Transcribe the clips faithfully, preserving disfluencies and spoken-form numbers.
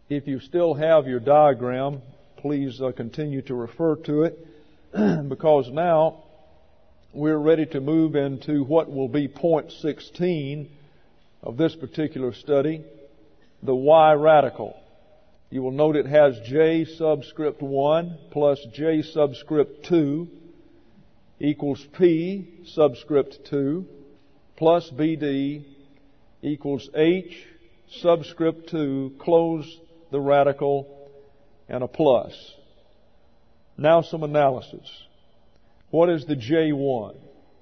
If you still have your diagram, please uh, continue to refer to it because now we're ready to move into what will be point sixteen of this particular study, the Y radical. You will note it has J subscript one plus J subscript two equals P subscript two plus B D equals H subscript two, close the radical, and a plus. Now some analysis. What is the J one?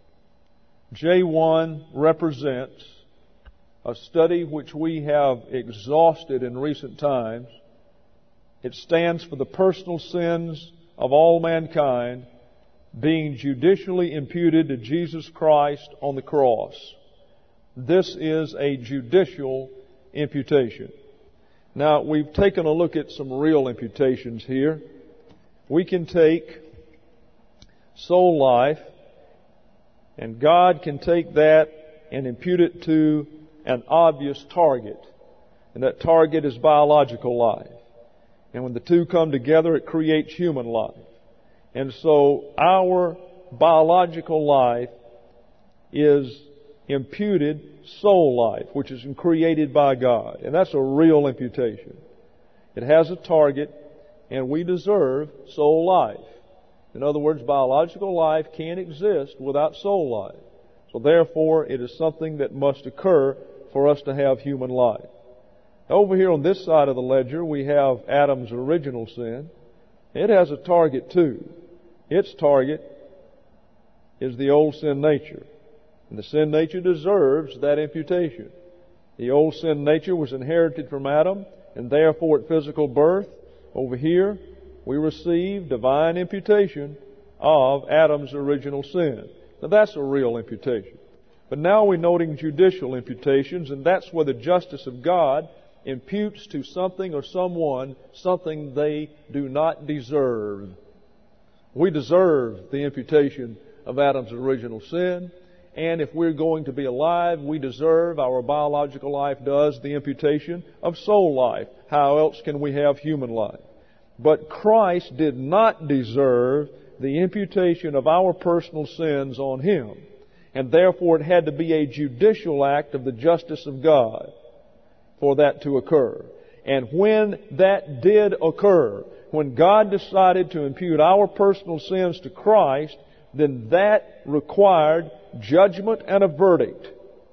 J one represents a study which we have exhausted in recent times. It stands for the personal sins of all mankind being judicially imputed to Jesus Christ on the cross. This is a judicial imputation. Now, we've taken a look at some real imputations here. We can take soul life, and God can take that and impute it to an obvious target. And that target is biological life. And when the two come together, it creates human life. And so our biological life is imputed soul life, which is created by God. And that's a real imputation. It has a target, and we deserve soul life. In other words, biological life can't exist without soul life. So therefore, it is something that must occur for us to have human life. Over here on this side of the ledger, we have Adam's original sin. It has a target too. Its target is the old sin nature. And the sin nature deserves that imputation. The old sin nature was inherited from Adam, and therefore at physical birth, over here, we receive divine imputation of Adam's original sin. Now that's a real imputation. But now we're noting judicial imputations, and that's where the justice of God imputes to something or someone something they do not deserve. We deserve the imputation of Adam's original sin. And if we're going to be alive, we deserve, our biological life does, the imputation of soul life. How else can we have human life? But Christ did not deserve the imputation of our personal sins on Him. And therefore it had to be a judicial act of the justice of God for that to occur. And when that did occur, when God decided to impute our personal sins to Christ, then that required judgment and a verdict.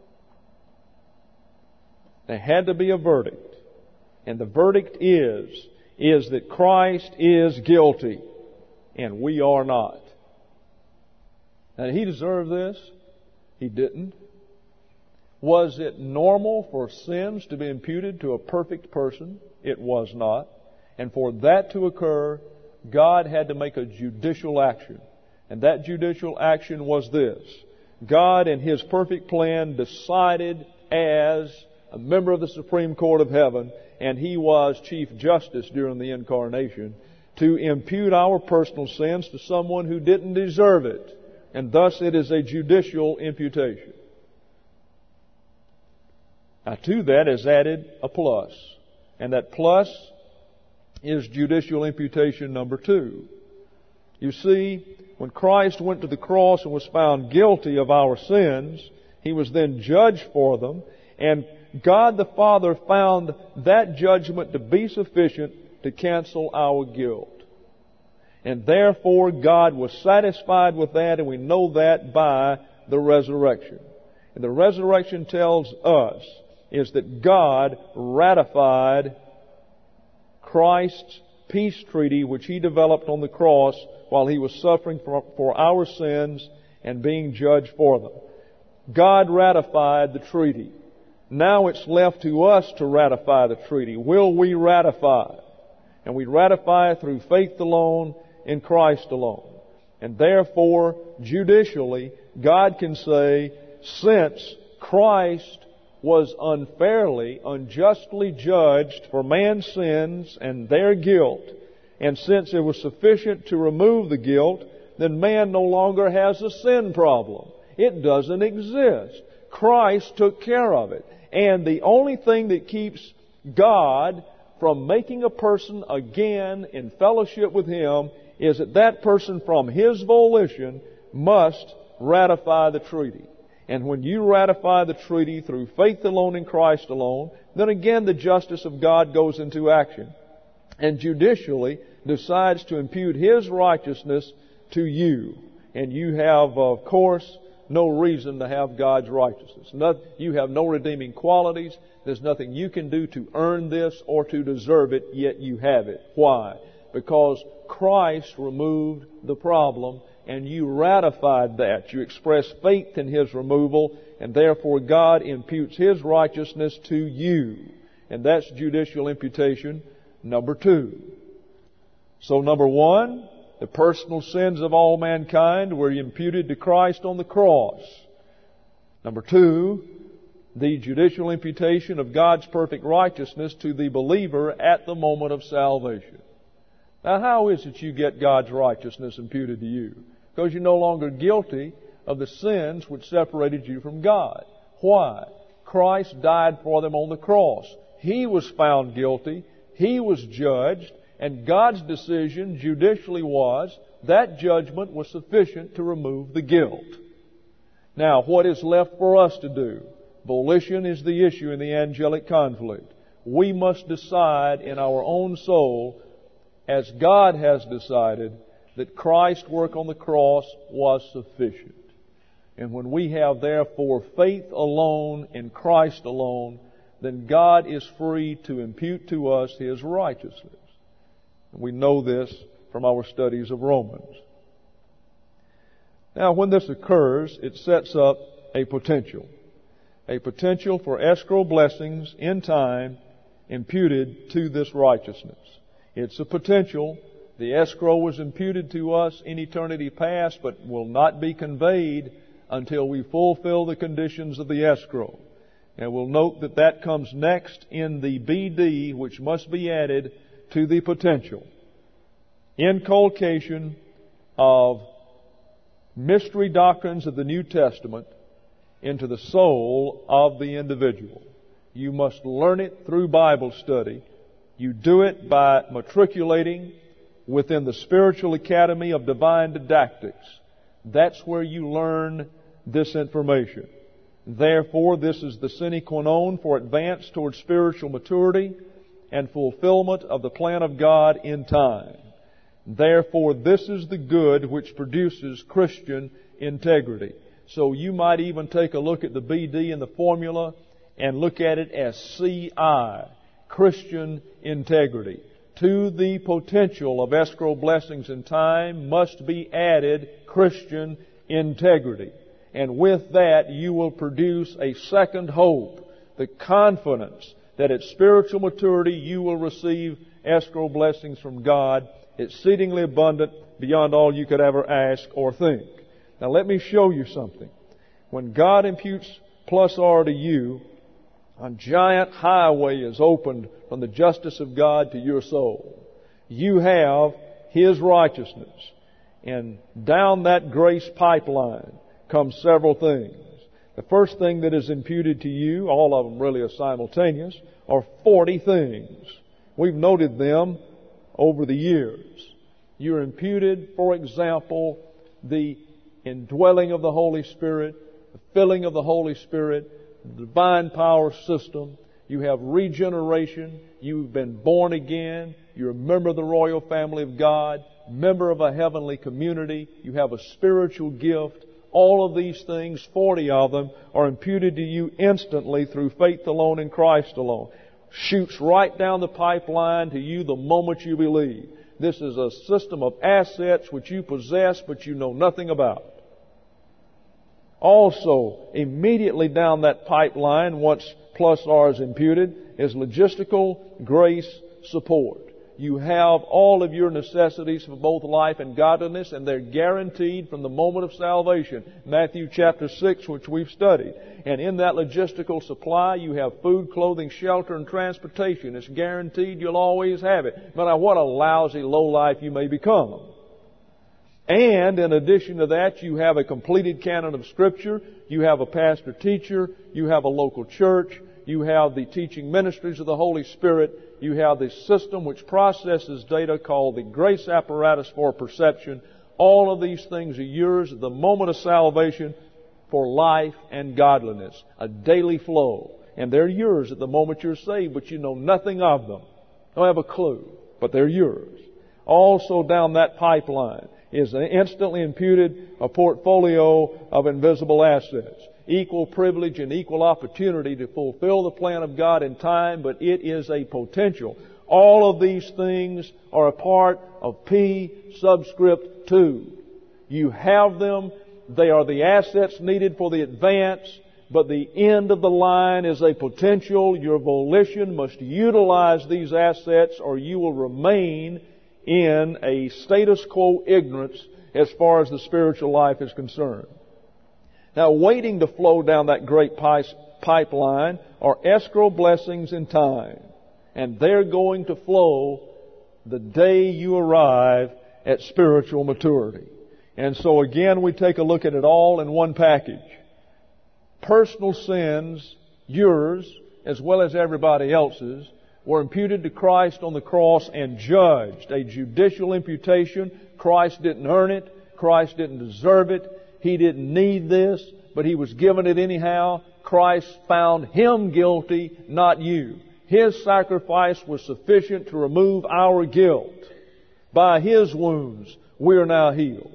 There had to be a verdict. And the verdict is, is that Christ is guilty and we are not. Now, He deserved this? He didn't. Was it normal for sins to be imputed to a perfect person? It was not. And for that to occur, God had to make a judicial action. And that judicial action was this. God, in His perfect plan, decided as a member of the Supreme Court of Heaven, and He was Chief Justice during the Incarnation, to impute our personal sins to someone who didn't deserve it. And thus it is a judicial imputation. Now to that is added a plus. And that plus is judicial imputation number two. You see, when Christ went to the cross and was found guilty of our sins, He was then judged for them, and God the Father found that judgment to be sufficient to cancel our guilt. And therefore God was satisfied with that, and we know that by the resurrection. And the resurrection tells us is that God ratified Christ's peace treaty which He developed on the cross while He was suffering for, for our sins and being judged for them. God ratified the treaty. Now it's left to us to ratify the treaty. Will we ratify? And we ratify it through faith alone in Christ alone. And therefore, judicially, God can say, since Christ was unfairly, unjustly judged for man's sins and their guilt, and since it was sufficient to remove the guilt, then man no longer has a sin problem. It doesn't exist. Christ took care of it. And the only thing that keeps God from making a person again in fellowship with Him is that that person from his volition must ratify the treaty. And when you ratify the treaty through faith alone in Christ alone, then again the justice of God goes into action and judicially decides to impute His righteousness to you. And you have, of course, no reason to have God's righteousness. No, you have no redeeming qualities. There's nothing you can do to earn this or to deserve it, yet you have it. Why? Because Christ removed the problem and you ratified that. You express faith in His removal, and therefore God imputes His righteousness to you. And that's judicial imputation number two. So number one, the personal sins of all mankind were imputed to Christ on the cross. Number two, the judicial imputation of God's perfect righteousness to the believer at the moment of salvation. Now, how is it you get God's righteousness imputed to you? Because you're no longer guilty of the sins which separated you from God. Why? Christ died for them on the cross. He was found guilty. He was judged. And God's decision judicially was that judgment was sufficient to remove the guilt. Now, what is left for us to do? Volition is the issue in the angelic conflict. We must decide in our own soul, as God has decided, that Christ's work on the cross was sufficient. And when we have therefore faith alone in Christ alone, then God is free to impute to us His righteousness. We know this from our studies of Romans. Now, when this occurs, it sets up a potential. A potential for escrow blessings in time imputed to this righteousness. It's a potential. The escrow was imputed to us in eternity past, but will not be conveyed until we fulfill the conditions of the escrow. And we'll note that that comes next in the B D, which must be added to the potential. Inculcation of mystery doctrines of the New Testament into the soul of the individual. You must learn it through Bible study. You do it by matriculating within the Spiritual Academy of Divine Didactics. That's where you learn this information. Therefore, this is the sine qua non for advance towards spiritual maturity and fulfillment of the plan of God in time. Therefore, this is the good which produces Christian integrity. So you might even take a look at the B D in the formula and look at it as C I, Christian integrity. To the potential of escrow blessings in time must be added Christian integrity. And with that, you will produce a second hope, the confidence that at spiritual maturity you will receive escrow blessings from God, exceedingly abundant beyond all you could ever ask or think. Now let me show you something. When God imputes plus R to you, a giant highway is opened from the justice of God to your soul. You have His righteousness. And down that grace pipeline come several things. The first thing that is imputed to you, all of them really are simultaneous, are forty things. We've noted them over the years. You're imputed, for example, the indwelling of the Holy Spirit, the filling of the Holy Spirit, the divine power system. You have regeneration. You've been born again. You're a member of the royal family of God, member of a heavenly community. You have a spiritual gift. All of these things, forty of them, are imputed to you instantly through faith alone in Christ alone. Shoots right down the pipeline to you the moment you believe. This is a system of assets which you possess but you know nothing about. Also, immediately down that pipeline, once plus R is imputed, is logistical grace support. You have all of your necessities for both life and godliness, and they're guaranteed from the moment of salvation. Matthew chapter six, which we've studied. And in that logistical supply, you have food, clothing, shelter, and transportation. It's guaranteed you'll always have it, no matter what a lousy lowlife you may become. And in addition to that, you have a completed canon of Scripture. You have a pastor-teacher. You have a local church. You have the teaching ministries of the Holy Spirit. You have the system which processes data called the grace apparatus for perception. All of these things are yours at the moment of salvation for life and godliness. A daily flow. And they're yours at the moment you're saved, but you know nothing of them. Don't have a clue, but they're yours. Also down that pipeline is an instantly imputed a portfolio of invisible assets. Equal privilege and equal opportunity to fulfill the plan of God in time, but it is a potential. All of these things are a part of P subscript two. You have them. They are the assets needed for the advance, but the end of the line is a potential. Your volition must utilize these assets or you will remain in a status quo ignorance as far as the spiritual life is concerned. Now, waiting to flow down that great pipeline are escrow blessings in time. And they're going to flow the day you arrive at spiritual maturity. And so again, we take a look at it all in one package. Personal sins, yours, as well as everybody else's, were imputed to Christ on the cross and judged. A judicial imputation. Christ didn't earn it. Christ didn't deserve it. He didn't need this, but He was given it anyhow. Christ found Him guilty, not you. His sacrifice was sufficient to remove our guilt. By His wounds, we are now healed.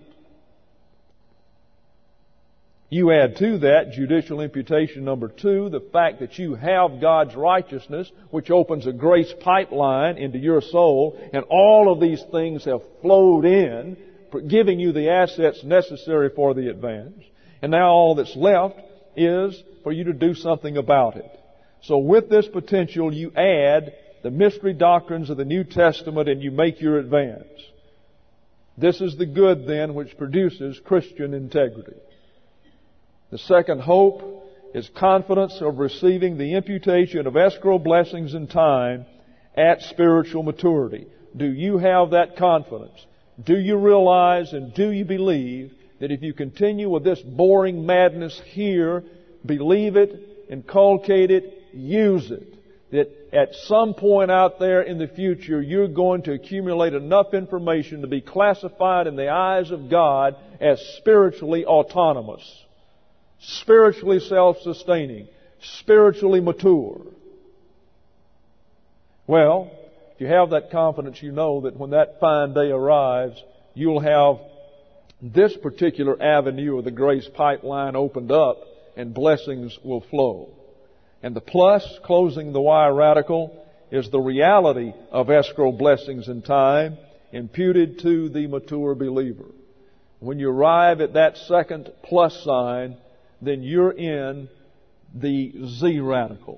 You add to that judicial imputation number two, the fact that you have God's righteousness, which opens a grace pipeline into your soul, and all of these things have flowed in, giving you the assets necessary for the advance. And now all that's left is for you to do something about it. So with this potential, you add the mystery doctrines of the New Testament and you make your advance. This is the good then which produces Christian integrity. The second hope is confidence of receiving the imputation of escrow blessings in time at spiritual maturity. Do you have that confidence? Do you realize and do you believe that if you continue with this boring madness here, believe it, inculcate it, use it, that at some point out there in the future you're going to accumulate enough information to be classified in the eyes of God as spiritually autonomous, spiritually self-sustaining, spiritually mature. Well, if you have that confidence, you know that when that fine day arrives, you'll have this particular avenue of the grace pipeline opened up and blessings will flow. And the plus, closing the Y radical, is the reality of escrow blessings in time imputed to the mature believer. When you arrive at that second plus sign, then you're in the Z radical.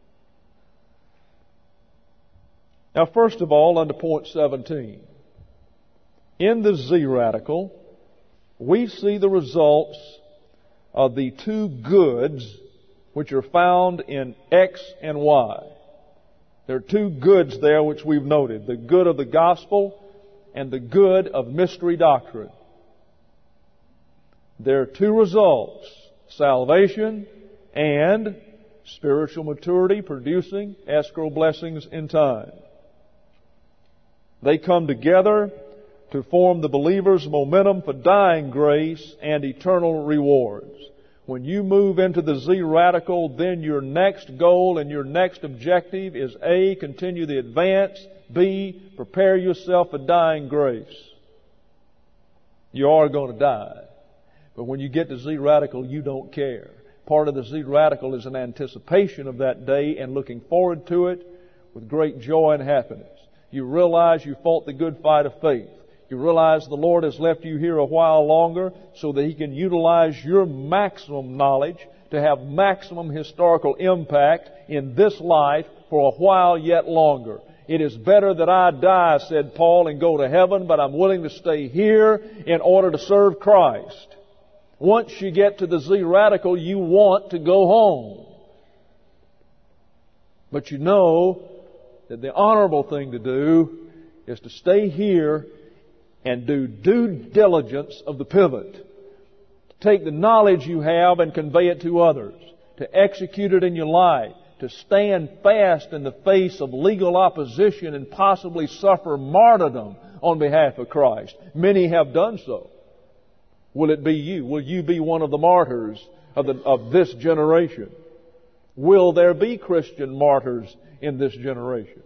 Now, first of all, under point seventeen, in the Z radical, we see the results of the two goods which are found in X and Y. There are two goods there which we've noted. The good of the gospel and the good of mystery doctrine. There are two results. Salvation and spiritual maturity producing escrow blessings in time. They come together to form the believer's momentum for dying grace and eternal rewards. When you move into the Z radical, then your next goal and your next objective is A, continue the advance, B, prepare yourself for dying grace. You are going to die. But when you get to Z radical, you don't care. Part of the Z radical is an anticipation of that day and looking forward to it with great joy and happiness. You realize you fought the good fight of faith. You realize the Lord has left you here a while longer so that He can utilize your maximum knowledge to have maximum historical impact in this life for a while yet longer. It is better that I die, said Paul, and go to heaven, but I'm willing to stay here in order to serve Christ. Once you get to the Z radical, you want to go home. But you know that the honorable thing to do is to stay here and do due diligence of the pivot. To take the knowledge you have and convey it to others. To execute it in your life. to stand fast in the face of legal opposition and possibly suffer martyrdom on behalf of Christ. Many have done so. Will it be you? Will you be one of the martyrs of, the, of this generation? Will there be Christian martyrs in this generation?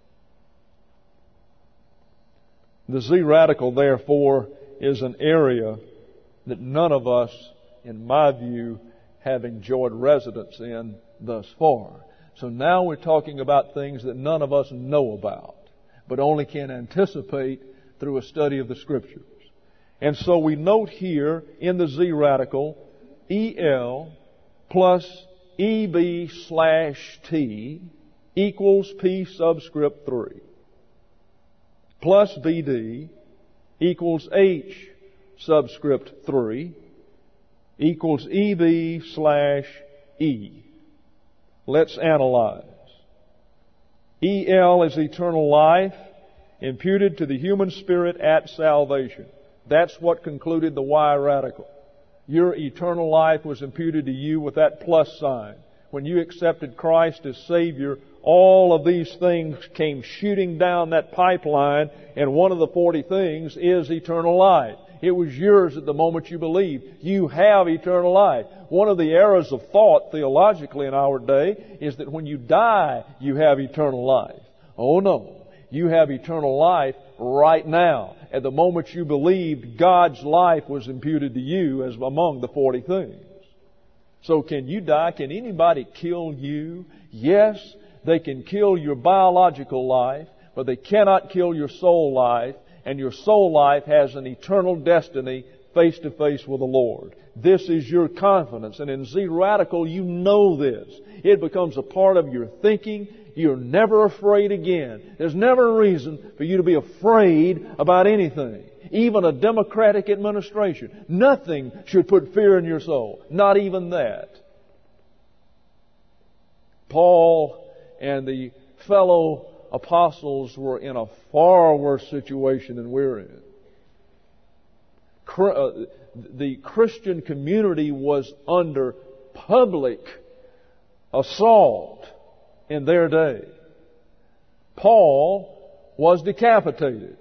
The Z-radical, therefore, is an area that none of us, in my view, have enjoyed residence in thus far. So now we're talking about things that none of us know about, but only can anticipate through a study of the Scriptures. And so we note here in the Z-radical, E L plus E B slash T equals P subscript three. Plus B D equals H subscript three equals E B slash E. Let's analyze. E L is eternal life imputed to the human spirit at salvation. That's what concluded the Y radical. Your eternal life was imputed to you with that plus sign. When you accepted Christ as Savior, all of these things came shooting down that pipeline, and one of the forty things is eternal life. It was yours at the moment you believed. You have eternal life. One of the errors of thought theologically in our day is that when you die, you have eternal life. Oh no. You have eternal life right now. At the moment you believed, God's life was imputed to you as among the forty things. So can you die? Can anybody kill you? Yes, they can kill your biological life, but they cannot kill your soul life, and your soul life has an eternal destiny face to face with the Lord. This is your confidence, and in Z-radical you know this. It becomes a part of your thinking. You're never afraid again. There's never a reason for you to be afraid about anything. Even a democratic administration. Nothing should put fear in your soul. Not even that. Paul and the fellow apostles were in a far worse situation than we're in. The Christian community was under public assault in their day. Paul was decapitated.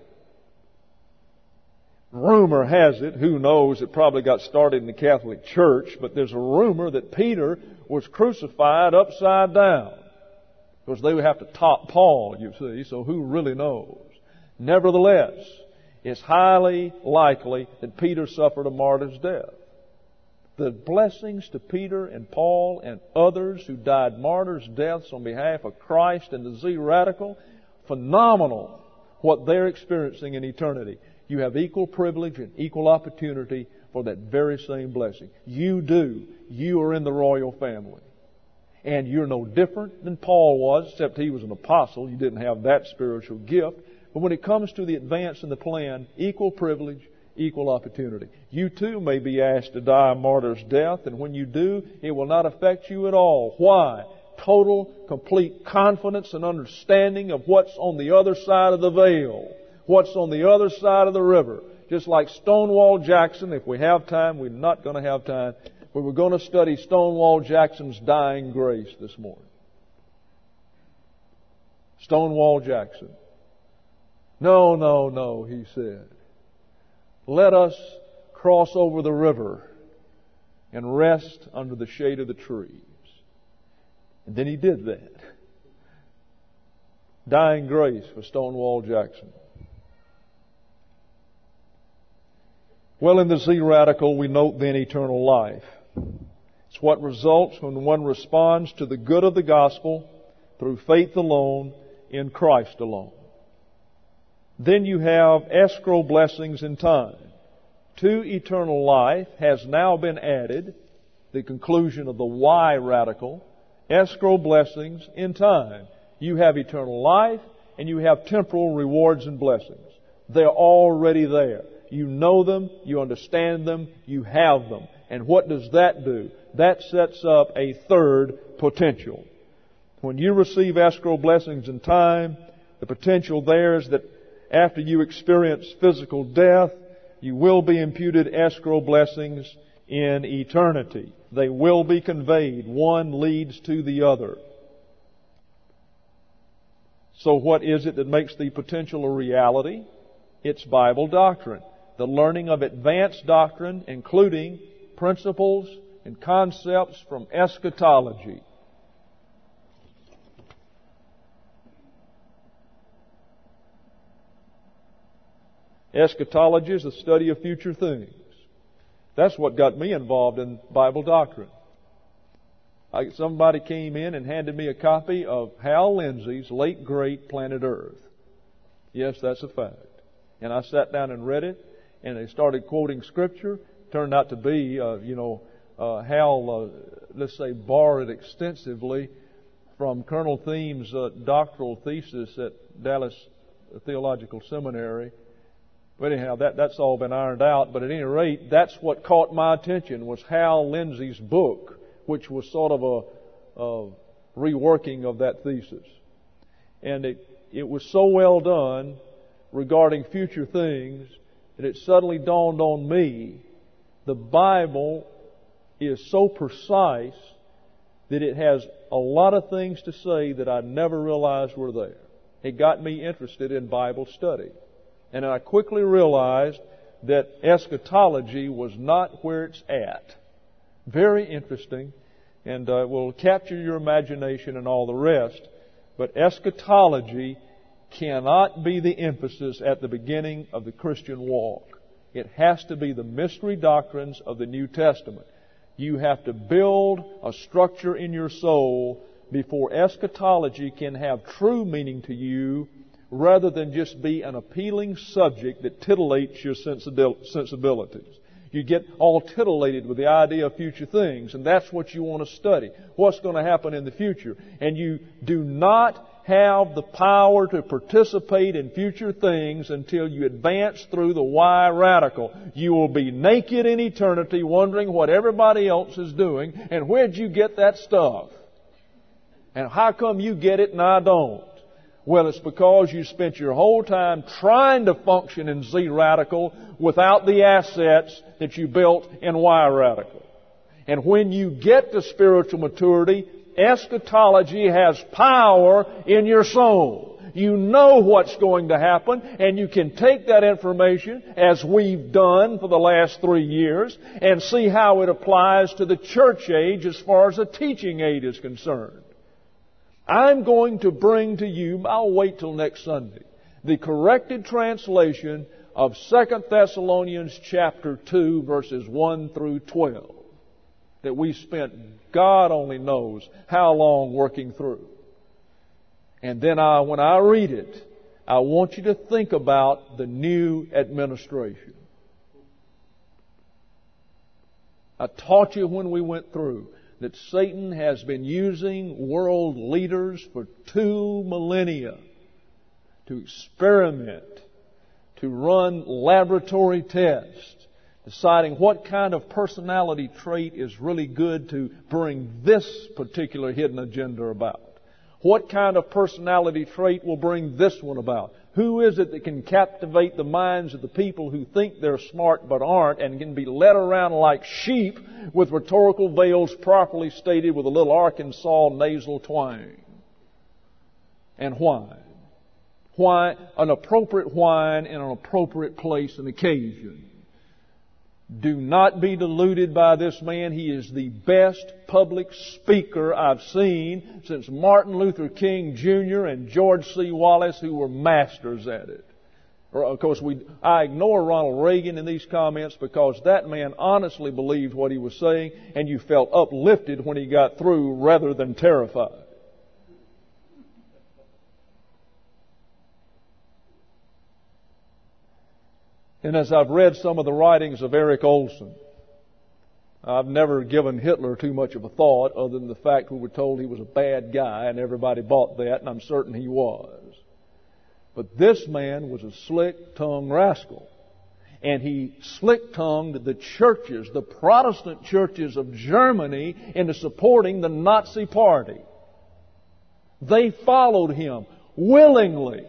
Rumor has it, who knows, it probably got started in the Catholic Church, but there's a rumor that Peter was crucified upside down. Because they would have to top Paul, you see, so who really knows? Nevertheless, it's highly likely that Peter suffered a martyr's death. The blessings to Peter and Paul and others who died martyrs' deaths on behalf of Christ and the Z-radical, phenomenal what they're experiencing in eternity. You have equal privilege and equal opportunity for that very same blessing. You do. You are in the royal family. And you're no different than Paul was, except he was an apostle. You didn't have that spiritual gift. But when it comes to the advance in the plan, equal privilege, equal opportunity. You too may be asked to die a martyr's death, and when you do, it will not affect you at all. Why? Total, complete confidence and understanding of what's on the other side of the veil. What's on the other side of the river. Just like Stonewall Jackson, if we have time, we're not going to have time, but we're going to study Stonewall Jackson's dying grace this morning. Stonewall Jackson. No, no, no, he said. Let us cross over the river and rest under the shade of the trees. And then he did that. Dying grace for Stonewall Jackson. Well, in the Z-radical, we note then eternal life. It's what results when one responds to the good of the gospel through faith alone in Christ alone. Then you have escrow blessings in time. To eternal life has now been added, the conclusion of the Y radical, escrow blessings in time. You have eternal life and you have temporal rewards and blessings. They're already there. You know them, you understand them, you have them. And what does that do? That sets up a third potential. When you receive escrow blessings in time, the potential there is that after you experience physical death, you will be imputed escrow blessings in eternity. They will be conveyed. One leads to the other. So what is it that makes the potential a reality? It's Bible doctrine. The learning of advanced doctrine, including principles and concepts from eschatology. Eschatology is the study of future things. That's what got me involved in Bible doctrine. I, somebody came in and handed me a copy of Hal Lindsey's late great Planet Earth. Yes, that's a fact. And I sat down and read it, and they started quoting Scripture. Turned out to be, uh, you know, uh, Hal, uh, let's say, borrowed extensively from Colonel Thiem's uh, doctoral thesis at Dallas Theological Seminary. But anyhow, that, that's all been ironed out. But at any rate, that's what caught my attention was Hal Lindsey's book, which was sort of a, a reworking of that thesis. And it, it was so well done regarding future things that it suddenly dawned on me the Bible is so precise that it has a lot of things to say that I never realized were there. It got me interested in Bible study. And I quickly realized that eschatology was not where it's at. Very interesting, and uh, will capture your imagination and all the rest. But eschatology cannot be the emphasis at the beginning of the Christian walk. It has to be the mystery doctrines of the New Testament. You have to build a structure in your soul before eschatology can have true meaning to you, rather than just be an appealing subject that titillates your sensibilities. You get all titillated with the idea of future things, and that's what you want to study. What's going to happen in the future? And you do not have the power to participate in future things until you advance through the why radical. You will be naked in eternity wondering what everybody else is doing, and where'd you get that stuff? And how come you get it and I don't? Well, it's because you spent your whole time trying to function in Z radical without the assets that you built in Y radical. And when you get to spiritual maturity, eschatology has power in your soul. You know what's going to happen, and you can take that information, as we've done for the last three years, and see how it applies to the church age as far as the teaching aid is concerned. I'm going to bring to you, I'll wait till next Sunday, the corrected translation of Second Thessalonians chapter two, verses one through twelve, that we spent, God only knows, how long working through. And then I, when I read it, I want you to think about the new administration. I taught you when we went through that Satan has been using world leaders for two millennia to experiment, to run laboratory tests, deciding what kind of personality trait is really good to bring this particular hidden agenda about. What kind of personality trait will bring this one about? Who is it that can captivate the minds of the people who think they're smart but aren't, and can be led around like sheep with rhetorical veils properly stated with a little Arkansas nasal twang? And whine. Why an appropriate whine in an appropriate place and occasion. Do not be deluded by this man. He is the best public speaker I've seen since Martin Luther King Junior and George C. Wallace, who were masters at it. Of course, we, I ignore Ronald Reagan in these comments because that man honestly believed what he was saying, and you felt uplifted when he got through rather than terrified. And as I've read some of the writings of Eric Olson, I've never given Hitler too much of a thought other than the fact we were told he was a bad guy, and everybody bought that, and I'm certain he was. But this man was a slick-tongued rascal. And he slick-tongued the churches, the Protestant churches of Germany, into supporting the Nazi Party. They followed him willingly.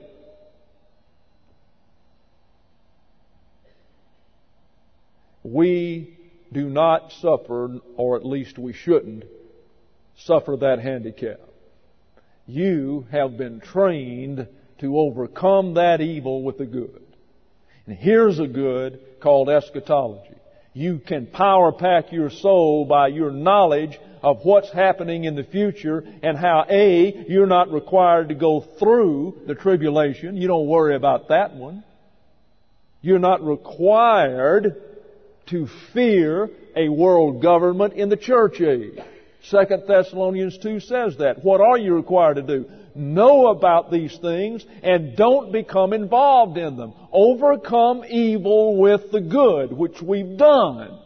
We do not suffer, or at least we shouldn't, suffer that handicap. You have been trained to overcome that evil with the good. And here's a good called eschatology. You can power pack your soul by your knowledge of what's happening in the future and how, A, you're not required to go through the tribulation. You don't worry about that one. You're not required to fear a world government in the church age. Second Thessalonians two says that. What are you required to do? Know about these things and don't become involved in them. Overcome evil with the good, which we've done.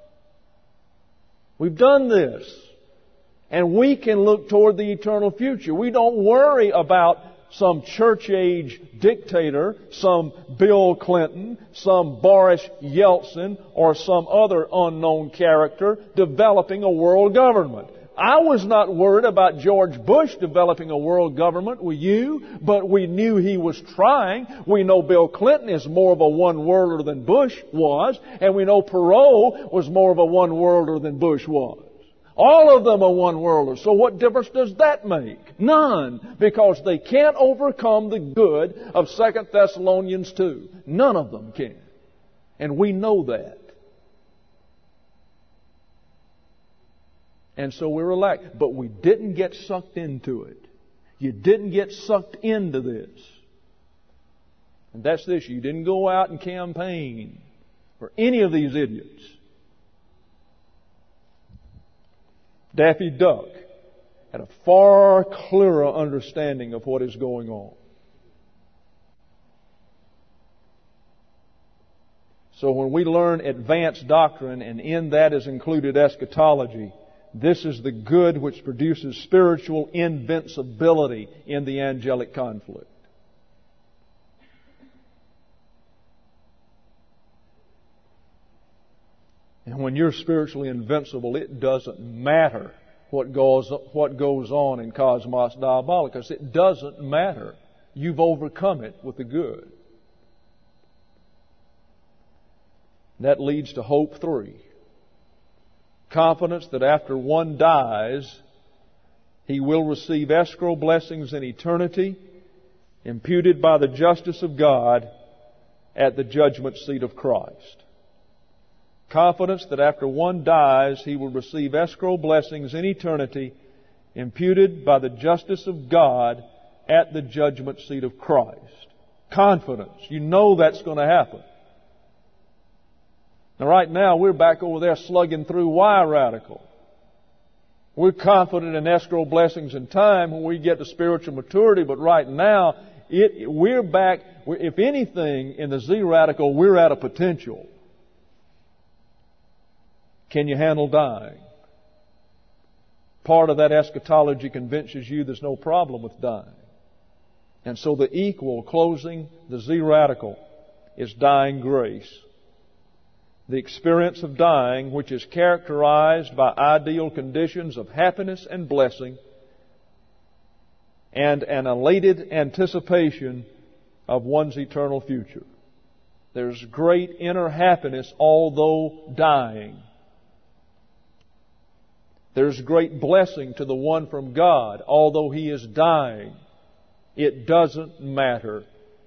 We've done this. And we can look toward the eternal future. We don't worry about some church age dictator, some Bill Clinton, some Boris Yeltsin, or some other unknown character developing a world government. I was not worried about George Bush developing a world government with you, but we knew he was trying. We know Bill Clinton is more of a one-worlder than Bush was, and we know Perot was more of a one-worlder than Bush was. All of them are one-worlders. So what difference does that make? None. Because they can't overcome the good of Second Thessalonians two. None of them can. And we know that. And so we're relaxed. But we didn't get sucked into it. You didn't get sucked into this. And that's this. You didn't go out and campaign for any of these idiots. Daffy Duck had a far clearer understanding of what is going on. So when we learn advanced doctrine, and in that is included eschatology, this is the good which produces spiritual invincibility in the angelic conflict. And when you're spiritually invincible, it doesn't matter what goes, what goes on in Cosmos Diabolicus. It doesn't matter. You've overcome it with the good. That leads to hope three. Confidence that after one dies, he will receive escrow blessings in eternity, imputed by the justice of God at the judgment seat of Christ. Confidence that after one dies, he will receive escrow blessings in eternity, imputed by the justice of God at the judgment seat of Christ. Confidence. You know that's going to happen. Now right now, we're back over there slugging through Y radical. We're confident in escrow blessings in time when we get to spiritual maturity, but right now, it, we're back, if anything, in the Z radical, we're at a potential. Can you handle dying? Part of that eschatology convinces you there's no problem with dying. And so the equal, closing the Z radical, is dying grace. The experience of dying, which is characterized by ideal conditions of happiness and blessing, and an elated anticipation of one's eternal future. There's great inner happiness although dying. There's great blessing to the one from God, although he is dying. It doesn't matter.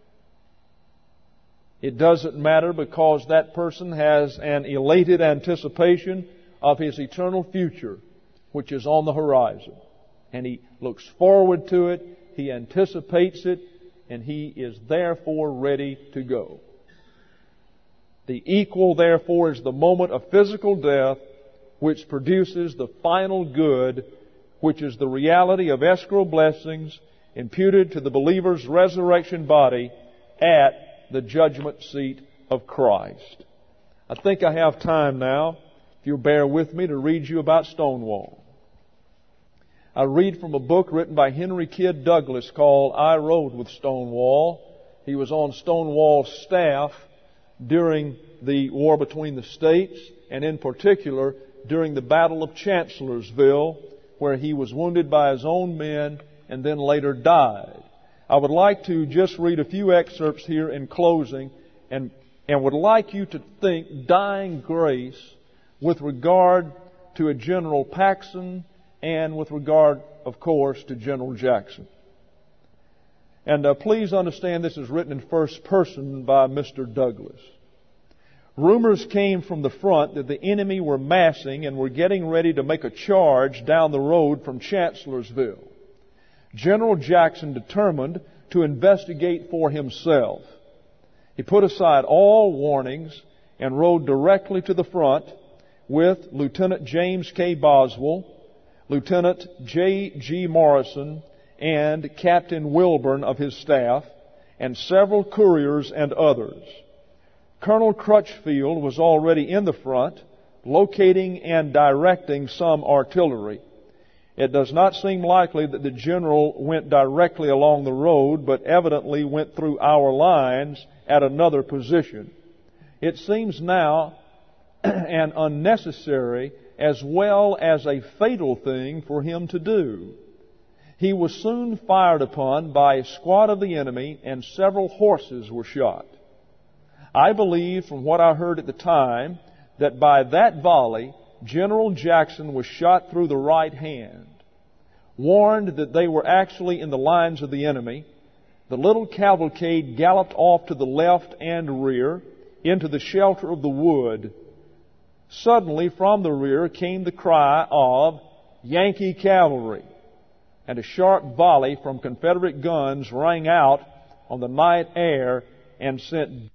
It doesn't matter because that person has an elated anticipation of his eternal future, which is on the horizon. And he looks forward to it, he anticipates it, and he is therefore ready to go. The equal, therefore, is the moment of physical death, which produces the final good, which is the reality of escrow blessings imputed to the believer's resurrection body at the judgment seat of Christ. I think I have time now, if you'll bear with me, to read you about Stonewall. I read from a book written by Henry Kidd Douglas called I Rode with Stonewall. He was on Stonewall's staff during the war between the states, and in particular during the Battle of Chancellorsville, where he was wounded by his own men and then later died. I would like to just read a few excerpts here in closing, and, and would like you to think dying grace with regard to a General Paxson and with regard, of course, to General Jackson. And uh, please understand this is written in first person by Mister Douglas. Rumors came from the front that the enemy were massing and were getting ready to make a charge down the road from Chancellorsville. General Jackson determined to investigate for himself. He put aside all warnings and rode directly to the front with Lieutenant James K. Boswell, Lieutenant J G. Morrison, and Captain Wilburn of his staff, and several couriers and others. Colonel Crutchfield was already in the front, locating and directing some artillery. It does not seem likely that the general went directly along the road, but evidently went through our lines at another position. It seems now an unnecessary as well as a fatal thing for him to do. He was soon fired upon by a squad of the enemy, and several horses were shot. I believe from what I heard at the time that by that volley, General Jackson was shot through the right hand. Warned that they were actually in the lines of the enemy, the little cavalcade galloped off to the left and rear into the shelter of the wood. Suddenly from the rear came the cry of Yankee cavalry, and a sharp volley from Confederate guns rang out on the night air and sent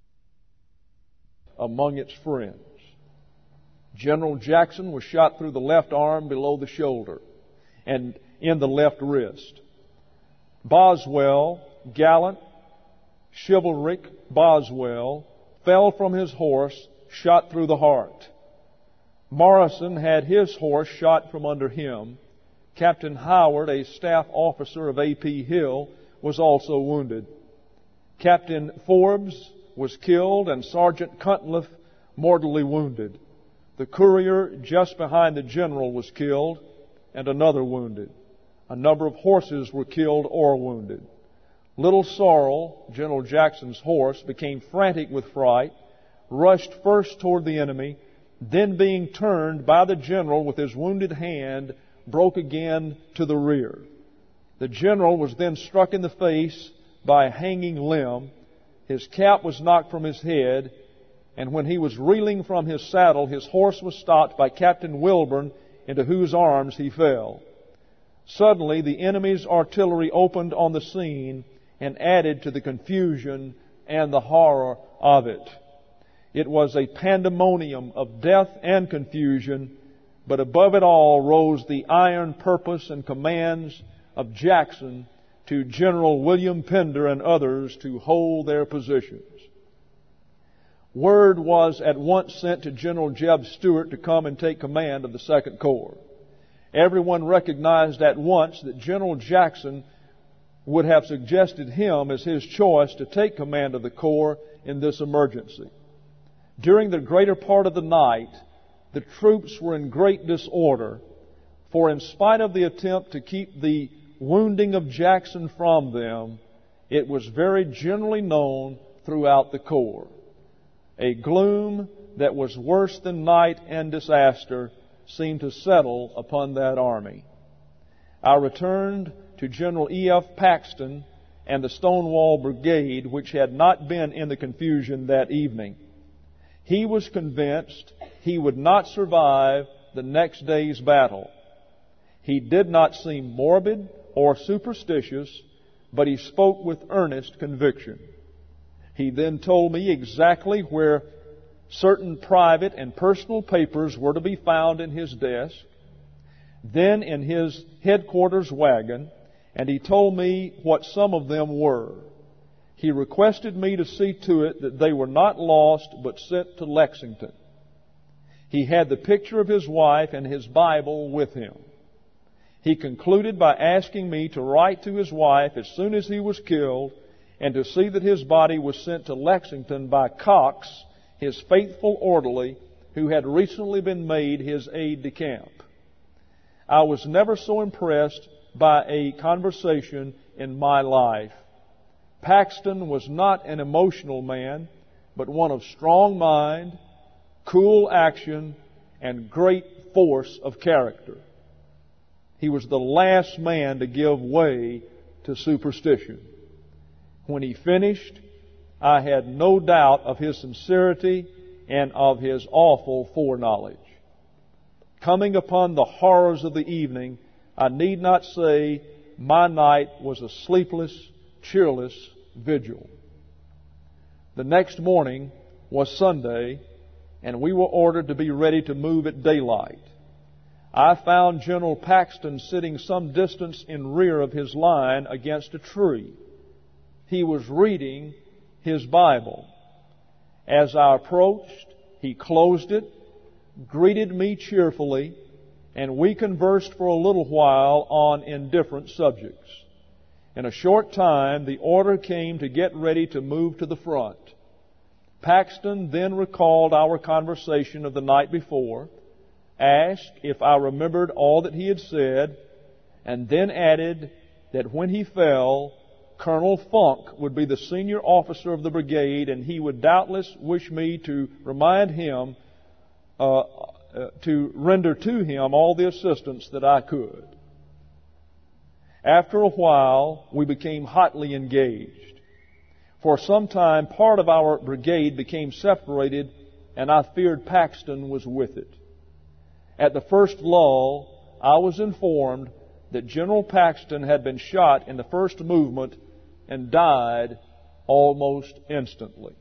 among its friends. General Jackson was shot through the left arm below the shoulder and in the left wrist. Boswell, gallant, chivalric Boswell, fell from his horse, shot through the heart. Morrison had his horse shot from under him. Captain Howard, a staff officer of A P Hill, was also wounded. Captain Forbes was killed, and Sergeant Cuntliffe mortally wounded. The courier just behind the general was killed, and another wounded. A number of horses were killed or wounded. Little Sorrel, General Jackson's horse, became frantic with fright, rushed first toward the enemy, then being turned by the general with his wounded hand, broke again to the rear. The general was then struck in the face by a hanging limb. His cap was knocked from his head, and when he was reeling from his saddle, his horse was stopped by Captain Wilburn, into whose arms he fell. Suddenly, the enemy's artillery opened on the scene and added to the confusion and the horror of it. It was a pandemonium of death and confusion, but above it all rose the iron purpose and commands of Jackson to General William Pender and others to hold their positions. Word was at once sent to General Jeb Stuart to come and take command of the Second Corps. Everyone recognized at once that General Jackson would have suggested him as his choice to take command of the Corps in this emergency. During the greater part of the night, the troops were in great disorder, for in spite of the attempt to keep the wounding of Jackson from them, it was very generally known throughout the Corps. A gloom that was worse than night and disaster seemed to settle upon that army. I returned to General E F Paxton and the Stonewall Brigade, which had not been in the confusion that evening. He was convinced he would not survive the next day's battle. He did not seem morbid or superstitious, but he spoke with earnest conviction. He then told me exactly where certain private and personal papers were to be found in his desk, then in his headquarters wagon, and he told me what some of them were. He requested me to see to it that they were not lost but sent to Lexington. He had the picture of his wife and his Bible with him. He concluded by asking me to write to his wife as soon as he was killed and to see that his body was sent to Lexington by Cox, his faithful orderly, who had recently been made his aide-de-camp. I was never so impressed by a conversation in my life. Paxton was not an emotional man, but one of strong mind, cool action, and great force of character. He was the last man to give way to superstition. When he finished, I had no doubt of his sincerity and of his awful foreknowledge. Coming upon the horrors of the evening, I need not say my night was a sleepless, cheerless vigil. The next morning was Sunday, and we were ordered to be ready to move at daylight. I found General Paxton sitting some distance in rear of his line against a tree. He was reading his Bible. As I approached, he closed it, greeted me cheerfully, and we conversed for a little while on indifferent subjects. In a short time, the order came to get ready to move to the front. Paxton then recalled our conversation of the night before, asked if I remembered all that he had said, and then added that when he fell, Colonel Funk would be the senior officer of the brigade, and he would doubtless wish me to remind him, uh, uh, to render to him all the assistance that I could. After a while, we became hotly engaged. For some time, part of our brigade became separated, and I feared Paxton was with it. At the first lull, I was informed that General Paxton had been shot in the first movement and died almost instantly.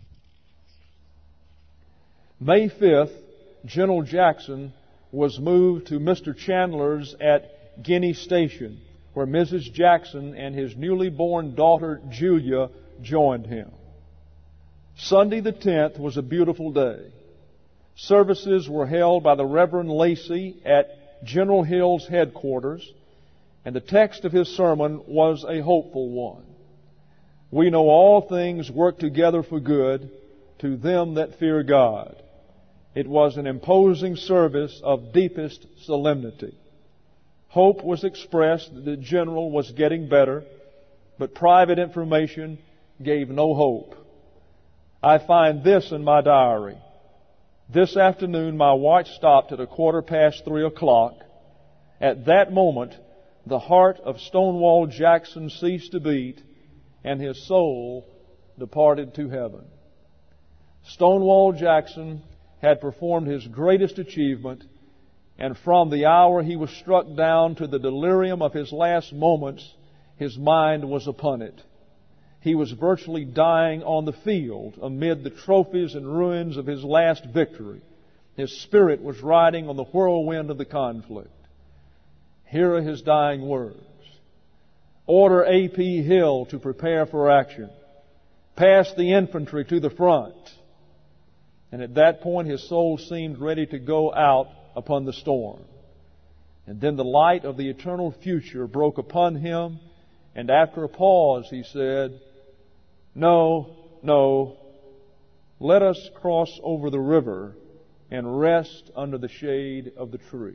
May fifth, General Jackson was moved to Mister Chandler's at Guinea Station, where Missus Jackson and his newly born daughter Julia joined him. Sunday the tenth was a beautiful day. Services were held by the Reverend Lacey at General Hill's headquarters, and the text of his sermon was a hopeful one. We know all things work together for good to them that fear God. It was an imposing service of deepest solemnity. Hope was expressed that the general was getting better, but private information gave no hope. I find this in my diary. This afternoon, my watch stopped at a quarter past three o'clock. At that moment, the heart of Stonewall Jackson ceased to beat, and his soul departed to heaven. Stonewall Jackson had performed his greatest achievement, and from the hour he was struck down to the delirium of his last moments, his mind was upon it. He was virtually dying on the field amid the trophies and ruins of his last victory. His spirit was riding on the whirlwind of the conflict. Here are his dying words. Order A P Hill to prepare for action. Pass the infantry to the front. And at that point his soul seemed ready to go out upon the storm. And then the light of the eternal future broke upon him, and after a pause he said, No, no, let us cross over the river and rest under the shade of the trees.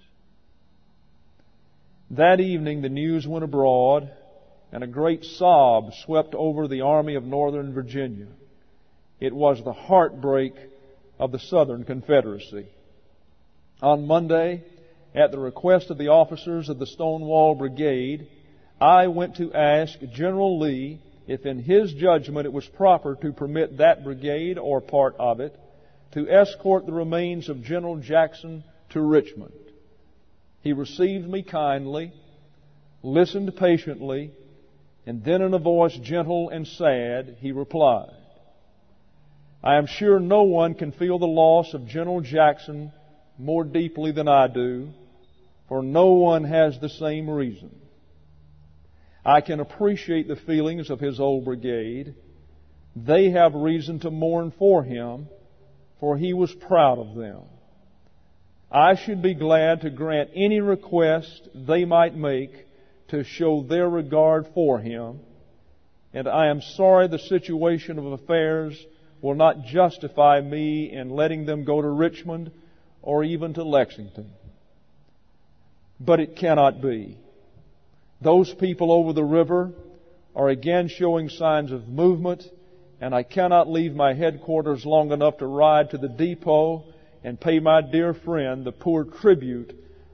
That evening the news went abroad, and a great sob swept over the Army of Northern Virginia. It was the heartbreak of the Southern Confederacy. On Monday, at the request of the officers of the Stonewall Brigade, I went to ask General Lee if in his judgment it was proper to permit that brigade or part of it to escort the remains of General Jackson to Richmond. He received me kindly, listened patiently, and then in a voice gentle and sad, he replied, I am sure no one can feel the loss of General Jackson more deeply than I do, for no one has the same reason. I can appreciate the feelings of his old brigade. They have reason to mourn for him, for he was proud of them. I should be glad to grant any request they might make to show their regard for him, and I am sorry the situation of affairs will not justify me in letting them go to Richmond or even to Lexington. But it cannot be. Those people over the river are again showing signs of movement, and I cannot leave my headquarters long enough to ride to the depot and pay my dear friend the poor tribute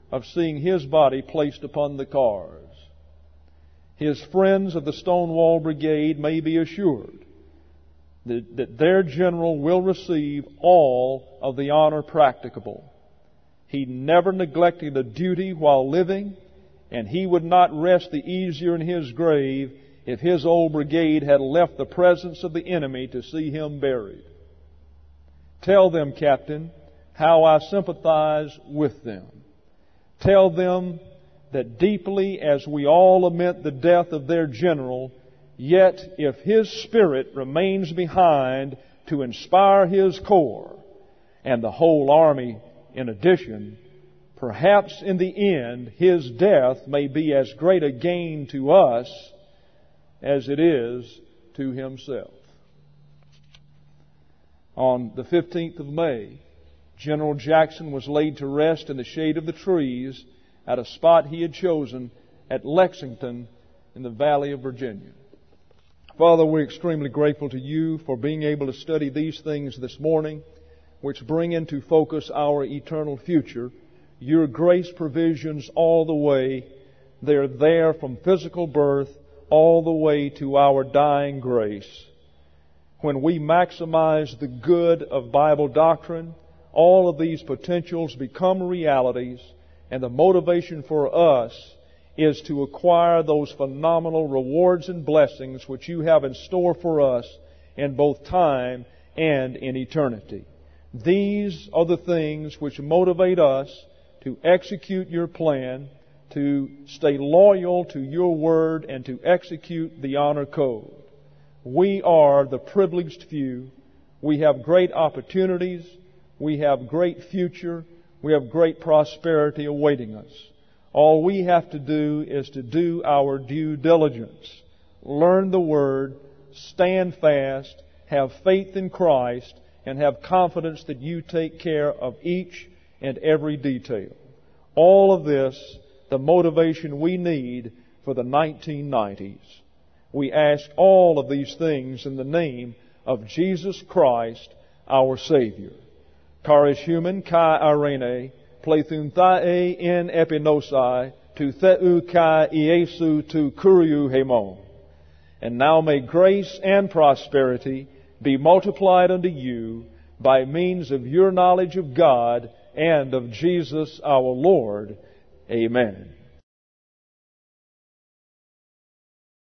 of seeing his body placed upon the cars. His friends of the Stonewall Brigade may be assured that, that their general will receive all of the honor practicable. He never neglected a duty while living, and he would not rest the easier in his grave if his old brigade had left the presence of the enemy to see him buried. Tell them, Captain, how I sympathize with them. Tell them that deeply as we all lament the death of their general, yet if his spirit remains behind to inspire his corps and the whole army in addition, perhaps in the end his death may be as great a gain to us as it is to himself. On the fifteenth of May, General Jackson was laid to rest in the shade of the trees at a spot he had chosen at Lexington in the Valley of Virginia. Father, we're extremely grateful to you for being able to study these things this morning, which bring into focus our eternal future. Your grace provisions all the way. They're there from physical birth all the way to our dying grace. When we maximize the good of Bible doctrine, all of these potentials become realities, and the motivation for us is to acquire those phenomenal rewards and blessings which you have in store for us in both time and in eternity. These are the things which motivate us to execute your plan, to stay loyal to your word, and to execute the honor code. We are the privileged few. We have great opportunities. We have great future. We have great prosperity awaiting us. All we have to do is to do our due diligence. Learn the Word, stand fast, have faith in Christ, and have confidence that you take care of each and every detail. All of this, the motivation we need for the nineteen nineties. We ask all of these things in the name of Jesus Christ, our Savior. Charis human kai arene, plethun thae in epinosai, tu theu kai iesu tu kuriu hemon. And now may grace and prosperity be multiplied unto you by means of your knowledge of God and of Jesus our Lord. Amen.